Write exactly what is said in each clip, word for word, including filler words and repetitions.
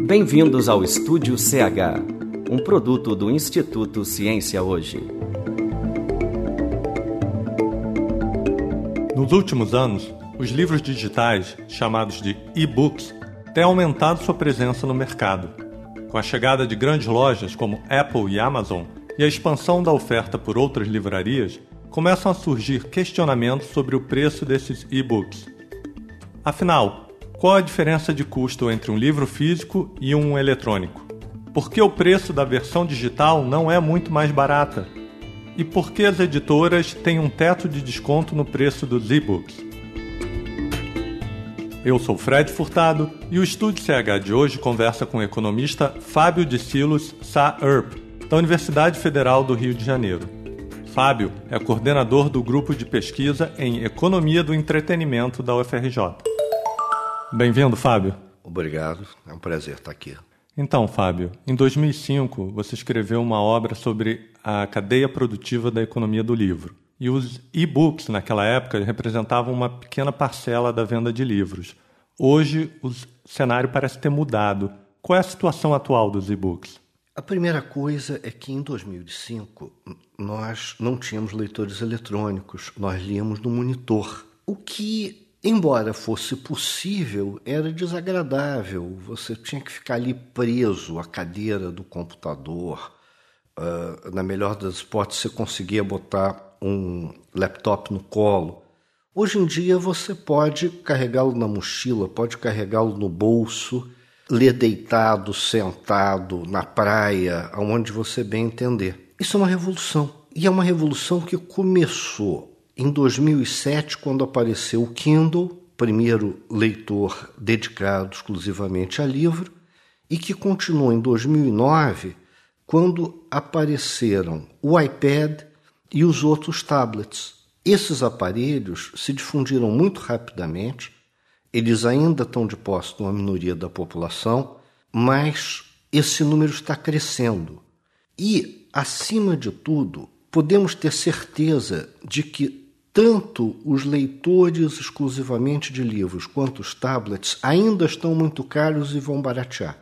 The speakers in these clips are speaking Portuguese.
Bem-vindos ao Estúdio C H, um produto do Instituto Ciência Hoje. Nos últimos anos, os livros digitais, chamados de e-books, têm aumentado sua presença no mercado. Com a chegada de grandes lojas como Apple e Amazon e a expansão da oferta por outras livrarias, começam a surgir questionamentos sobre o preço desses e-books. Afinal, qual a diferença de custo entre um livro físico e um eletrônico? Por que o preço da versão digital não é muito mais barata? E por que as editoras têm um teto de desconto no preço dos e-books? Eu sou Fred Furtado e o Estúdio C H de hoje conversa com o economista Fábio de Silos Sá-Earp, da Universidade Federal do Rio de Janeiro. Fábio é coordenador do grupo de pesquisa em Economia do Entretenimento da U F R J. Bem-vindo, Fábio. Obrigado, é um prazer estar aqui. Então, Fábio, em dois mil e cinco você escreveu uma obra sobre a cadeia produtiva da economia do livro. E os e-books, naquela época, representavam uma pequena parcela da venda de livros. Hoje, o cenário parece ter mudado. Qual é a situação atual dos e-books? A primeira coisa é que em dois mil e cinco nós não tínhamos leitores eletrônicos, nós líamos no monitor. O que, embora fosse possível, era desagradável. Você tinha que ficar ali preso à cadeira do computador. Uh, na melhor das hipóteses, você conseguia botar um laptop no colo. Hoje em dia você pode carregá-lo na mochila, pode carregá-lo no bolso, ler deitado, sentado, na praia, aonde você bem entender. Isso é uma revolução. E é uma revolução que começou em dois mil e sete, quando apareceu o Kindle, primeiro leitor dedicado exclusivamente a livro, e que continuou em dois mil e nove, quando apareceram o iPad e os outros tablets. Esses aparelhos se difundiram muito rapidamente, eles ainda estão de posse de uma minoria da população, mas esse número está crescendo. E, acima de tudo, podemos ter certeza de que tanto os leitores exclusivamente de livros quanto os tablets ainda estão muito caros e vão baratear.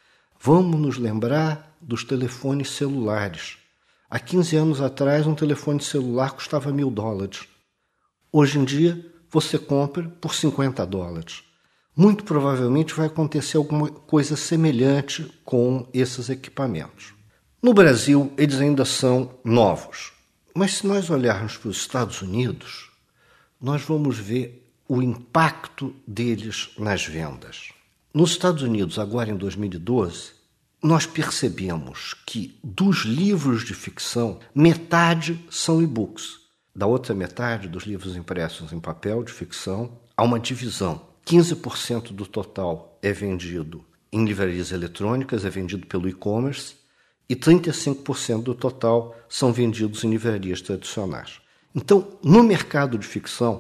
Vamos nos lembrar dos telefones celulares. Há quinze anos atrás, um telefone celular custava mil dólares. Hoje em dia, você compra por cinquenta dólares. Muito provavelmente vai acontecer alguma coisa semelhante com esses equipamentos. No Brasil, eles ainda são novos. Mas se nós olharmos para os Estados Unidos, nós vamos ver o impacto deles nas vendas. Nos Estados Unidos, agora em dois mil e doze, nós percebemos que dos livros de ficção, metade são e-books. Da outra metade dos livros impressos em papel de ficção, há uma divisão. quinze por cento do total é vendido em livrarias eletrônicas, é vendido pelo e-commerce, e trinta e cinco por cento do total são vendidos em livrarias tradicionais. Então, no mercado de ficção,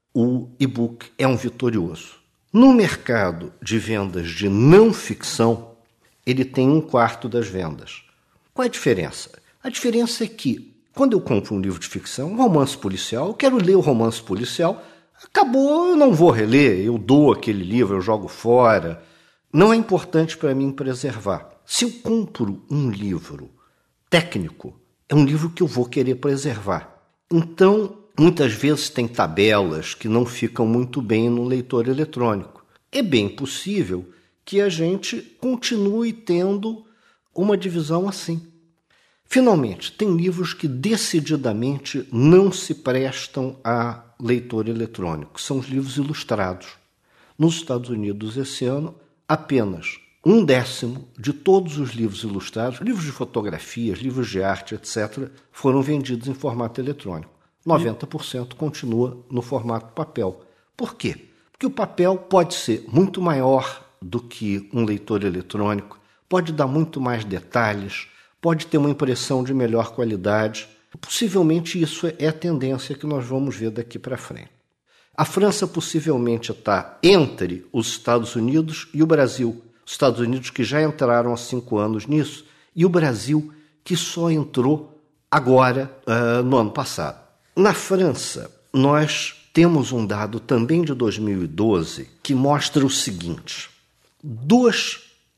o e-book é um vitorioso. No mercado de vendas de não ficção, ele tem um quarto das vendas. Qual é a diferença? A diferença é que, quando eu compro um livro de ficção, um romance policial, eu quero ler o romance policial, acabou, eu não vou reler, eu dou aquele livro, eu jogo fora. Não é importante para mim preservar. Se eu compro um livro técnico, é um livro que eu vou querer preservar. Então, muitas vezes tem tabelas que não ficam muito bem no leitor eletrônico. É bem possível que a gente continue tendo uma divisão assim. Finalmente, tem livros que decididamente não se prestam a leitor eletrônico. São os livros ilustrados. Nos Estados Unidos, esse ano, apenas um décimo de todos os livros ilustrados, livros de fotografias, livros de arte, etcétera, foram vendidos em formato eletrônico. noventa por cento continua no formato papel. Por quê? Porque o papel pode ser muito maior do que um leitor eletrônico, pode dar muito mais detalhes, pode ter uma impressão de melhor qualidade. Possivelmente isso é a tendência que nós vamos ver daqui para frente. A França possivelmente está entre os Estados Unidos e o Brasil. Os Estados Unidos que já entraram há cinco anos nisso e o Brasil que só entrou agora, uh, no ano passado. Na França, nós temos um dado também de dois mil e doze que mostra o seguinte: dos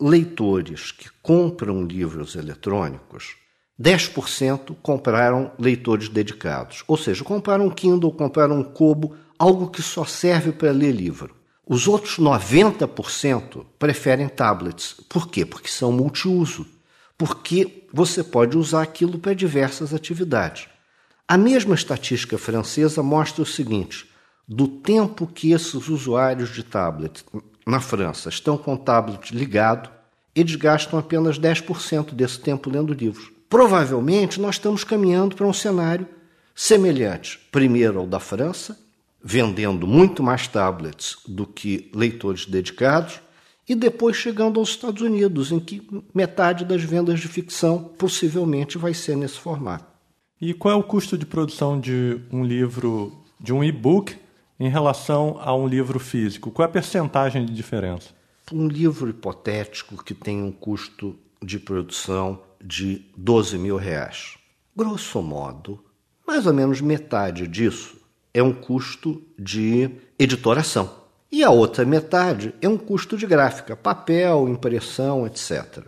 leitores que compram livros eletrônicos, dez por cento compraram leitores dedicados. Ou seja, compraram um Kindle, compraram um Kobo, algo que só serve para ler livro. Os outros noventa por cento preferem tablets. Por quê? Porque são multiuso. Porque você pode usar aquilo para diversas atividades. A mesma estatística francesa mostra o seguinte: do tempo que esses usuários de tablet na França estão com o tablet ligado, eles gastam apenas dez por cento desse tempo lendo livros. Provavelmente nós estamos caminhando para um cenário semelhante, primeiro ao da França, vendendo muito mais tablets do que leitores dedicados, e depois chegando aos Estados Unidos, em que metade das vendas de ficção possivelmente vai ser nesse formato. E qual é o custo de produção de um livro, de um e-book, em relação a um livro físico? Qual é a percentagem de diferença? Um livro hipotético que tem um custo de produção de doze mil reais. Grosso modo, mais ou menos metade disso é um custo de editoração. E a outra metade é um custo de gráfica, papel, impressão, etcétera.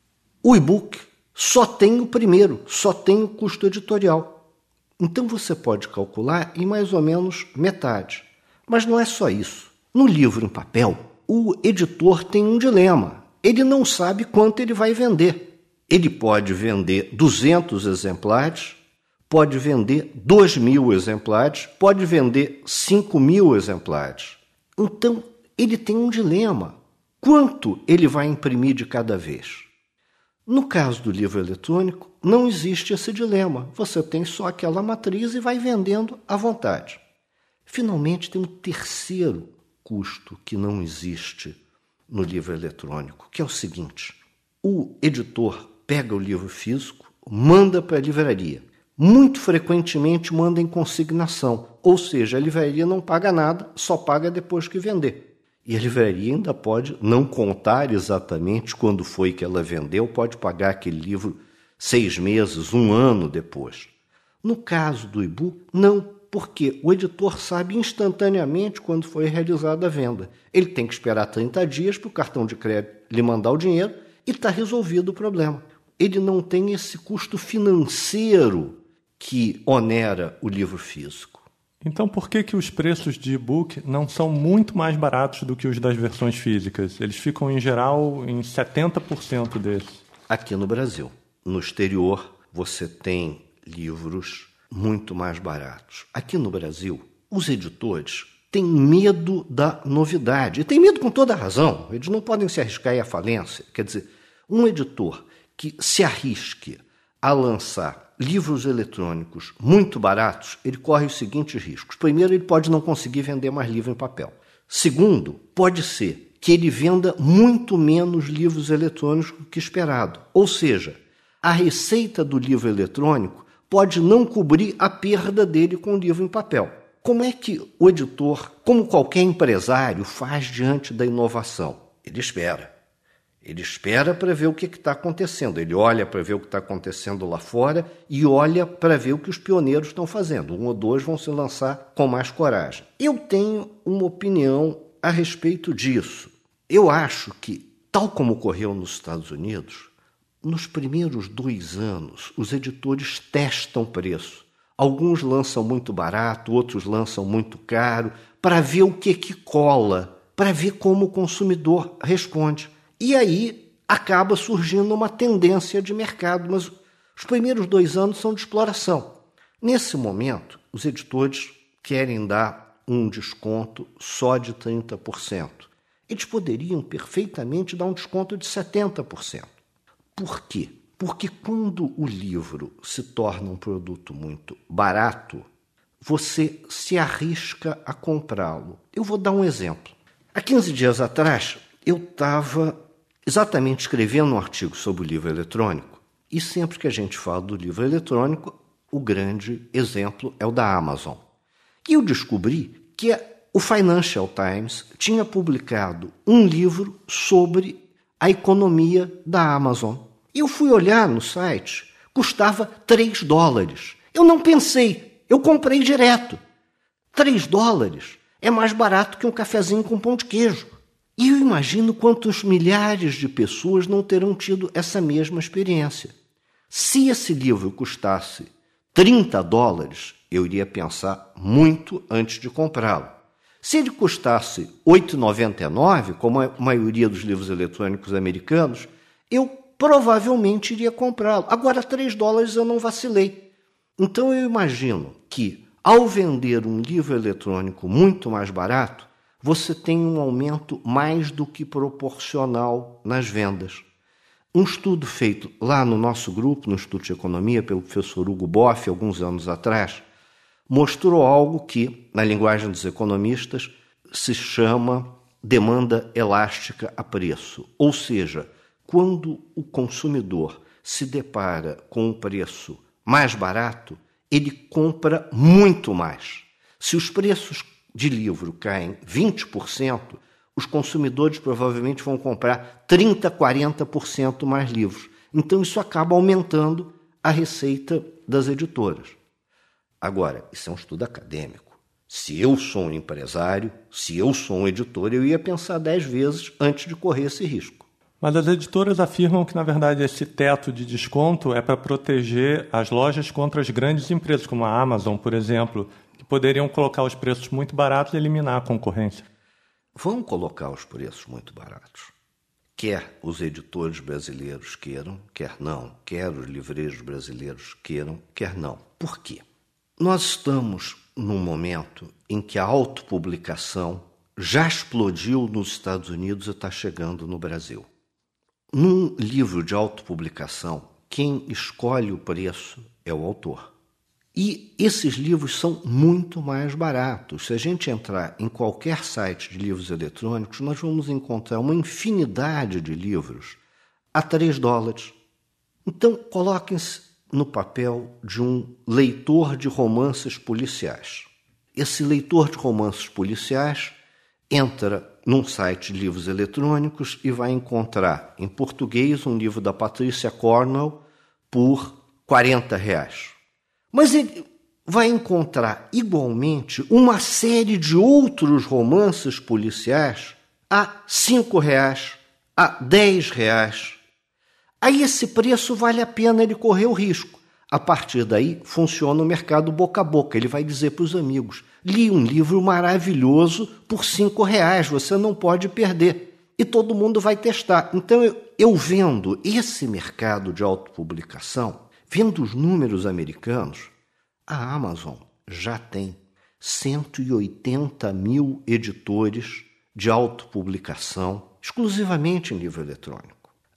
O e-book só tem o primeiro, só tem o custo editorial. Então você pode calcular em mais ou menos metade. Mas não é só isso. No livro em papel, o editor tem um dilema. Ele não sabe quanto ele vai vender. Ele pode vender duzentos exemplares, pode vender dois mil exemplares, pode vender cinco mil exemplares. Então, ele tem um dilema. Quanto ele vai imprimir de cada vez? No caso do livro eletrônico, não existe esse dilema. Você tem só aquela matriz e vai vendendo à vontade. Finalmente, tem um terceiro custo que não existe no livro eletrônico, que é o seguinte: o editor pega o livro físico, manda para a livraria. Muito frequentemente manda em consignação, ou seja, a livraria não paga nada, só paga depois que vender. E a livraria ainda pode não contar exatamente quando foi que ela vendeu, pode pagar aquele livro seis meses, um ano depois. No caso do e-book, não, porque o editor sabe instantaneamente quando foi realizada a venda. Ele tem que esperar trinta dias para o cartão de crédito lhe mandar o dinheiro e está resolvido o problema. Ele não tem esse custo financeiro que onera o livro físico. Então, por que que os preços de e-book não são muito mais baratos do que os das versões físicas? Eles ficam, em geral, em setenta por cento desses. Aqui no Brasil. No exterior, você tem livros muito mais baratos. Aqui no Brasil, os editores têm medo da novidade. E têm medo com toda a razão. Eles não podem se arriscar à falência. Quer dizer, um editor que se arrisque a lançar livros eletrônicos muito baratos, ele corre os seguintes riscos. Primeiro, ele pode não conseguir vender mais livro em papel. Segundo, pode ser que ele venda muito menos livros eletrônicos do que esperado. Ou seja, a receita do livro eletrônico pode não cobrir a perda dele com o livro em papel. Como é que o editor, como qualquer empresário, faz diante da inovação? Ele espera. Ele espera para ver o que está acontecendo. Ele olha para ver o que está acontecendo lá fora e olha para ver o que os pioneiros estão fazendo. Um ou dois vão se lançar com mais coragem. Eu tenho uma opinião a respeito disso. Eu acho que, tal como ocorreu nos Estados Unidos, nos primeiros dois anos, os editores testam preço. Alguns lançam muito barato, outros lançam muito caro, para ver o que, que cola, para ver como o consumidor responde. E aí acaba surgindo uma tendência de mercado, mas os primeiros dois anos são de exploração. Nesse momento, os editores querem dar um desconto só de trinta por cento. Eles poderiam perfeitamente dar um desconto de setenta por cento. Por quê? Porque quando o livro se torna um produto muito barato, você se arrisca a comprá-lo. Eu vou dar um exemplo. Há quinze dias atrás, eu estava exatamente escrevendo um artigo sobre o livro eletrônico, e sempre que a gente fala do livro eletrônico, o grande exemplo é o da Amazon. E eu descobri que o Financial Times tinha publicado um livro sobre a economia da Amazon. Eu fui olhar no site, custava três dólares. Eu não pensei, eu comprei direto. três dólares é mais barato que um cafezinho com pão de queijo. E eu imagino quantos milhares de pessoas não terão tido essa mesma experiência. Se esse livro custasse trinta dólares, eu iria pensar muito antes de comprá-lo. Se ele custasse oito reais e noventa e nove centavos, como a maioria dos livros eletrônicos americanos, eu provavelmente iria comprá-lo. Agora, três dólares eu não vacilei. Então eu imagino que, ao vender um livro eletrônico muito mais barato, você tem um aumento mais do que proporcional nas vendas. Um estudo feito lá no nosso grupo, no Instituto de Economia, pelo professor Hugo Boff, alguns anos atrás, mostrou algo que, na linguagem dos economistas, se chama demanda elástica a preço. Ou seja, quando o consumidor se depara com um preço mais barato, ele compra muito mais. Se os preços de livro caem vinte por cento, os consumidores provavelmente vão comprar trinta, quarenta por cento mais livros. Então isso acaba aumentando a receita das editoras. Agora, isso é um estudo acadêmico. Se eu sou um empresário, se eu sou um editor, eu ia pensar dez vezes antes de correr esse risco. Mas as editoras afirmam que, na verdade, esse teto de desconto é para proteger as lojas contra as grandes empresas, como a Amazon, por exemplo, que poderiam colocar os preços muito baratos e eliminar a concorrência. Vão colocar os preços muito baratos. Quer os editores brasileiros queiram, quer não. Quer os livreiros brasileiros queiram, quer não. Por quê? Nós estamos num momento em que a autopublicação já explodiu nos Estados Unidos e está chegando no Brasil. Num livro de autopublicação, quem escolhe o preço é o autor. E esses livros são muito mais baratos. Se a gente entrar em qualquer site de livros eletrônicos, nós vamos encontrar uma infinidade de livros a três dólares. Então, coloquem-se no papel de um leitor de romances policiais. Esse leitor de romances policiais entra num site de livros eletrônicos e vai encontrar em português um livro da Patrícia Cornwell por quarenta reais. Mas ele vai encontrar igualmente uma série de outros romances policiais a cinco reais, a dez reais. Aí esse preço vale a pena ele correr o risco. A partir daí funciona o mercado boca a boca. Ele vai dizer para os amigos: li um livro maravilhoso por cinco reais, você não pode perder. E todo mundo vai testar. Então eu, eu vendo esse mercado de autopublicação, vendo os números americanos, a Amazon já tem cento e oitenta mil editores de autopublicação exclusivamente em livro eletrônico.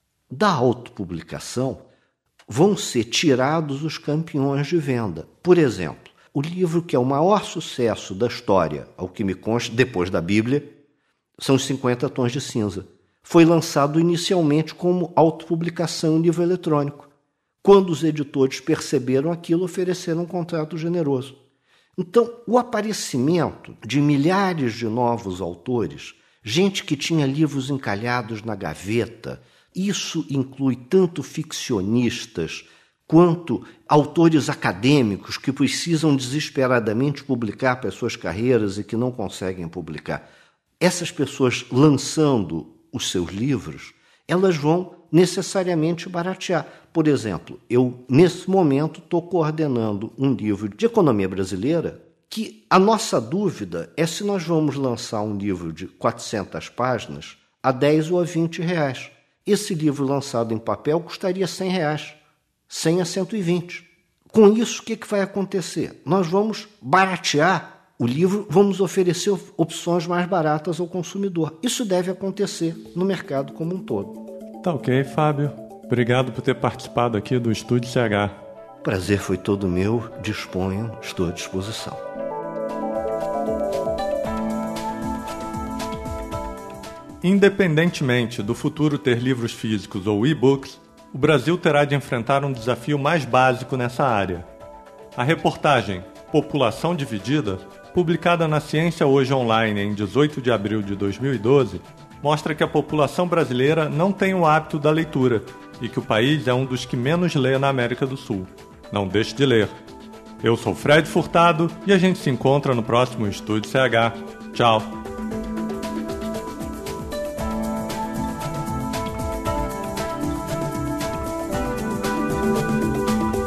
Da autopublicação vão ser tirados os campeões de venda. Por exemplo, o livro que é o maior sucesso da história, ao que me consta, depois da Bíblia, são os cinquenta Tons de Cinza. Foi lançado inicialmente como autopublicação em livro eletrônico. Quando os editores perceberam aquilo, ofereceram um contrato generoso. Então, o aparecimento de milhares de novos autores, gente que tinha livros encalhados na gaveta, isso inclui tanto ficcionistas quanto autores acadêmicos que precisam desesperadamente publicar para suas carreiras e que não conseguem publicar. Essas pessoas lançando os seus livros, elas vão necessariamente baratear. Por exemplo, eu, nesse momento, estou coordenando um livro de economia brasileira que a nossa dúvida é se nós vamos lançar um livro de quatrocentas páginas a dez ou a vinte reais. Esse livro lançado em papel custaria cem reais, cem a cento e vinte. Com isso, o que, que vai acontecer? Nós vamos baratear o livro, vamos oferecer opções mais baratas ao consumidor. Isso deve acontecer no mercado como um todo. Tá ok, Fábio. Obrigado por ter participado aqui do Estúdio C H. O prazer foi todo meu. Disponham, estou à disposição. Independentemente do futuro ter livros físicos ou e-books, o Brasil terá de enfrentar um desafio mais básico nessa área. A reportagem População Dividida, publicada na Ciência Hoje Online em dezoito de abril de dois mil e doze, mostra que a população brasileira não tem o hábito da leitura e que o país é um dos que menos lê na América do Sul. Não deixe de ler. Eu sou Fred Furtado e a gente se encontra no próximo Estúdio C H. Tchau!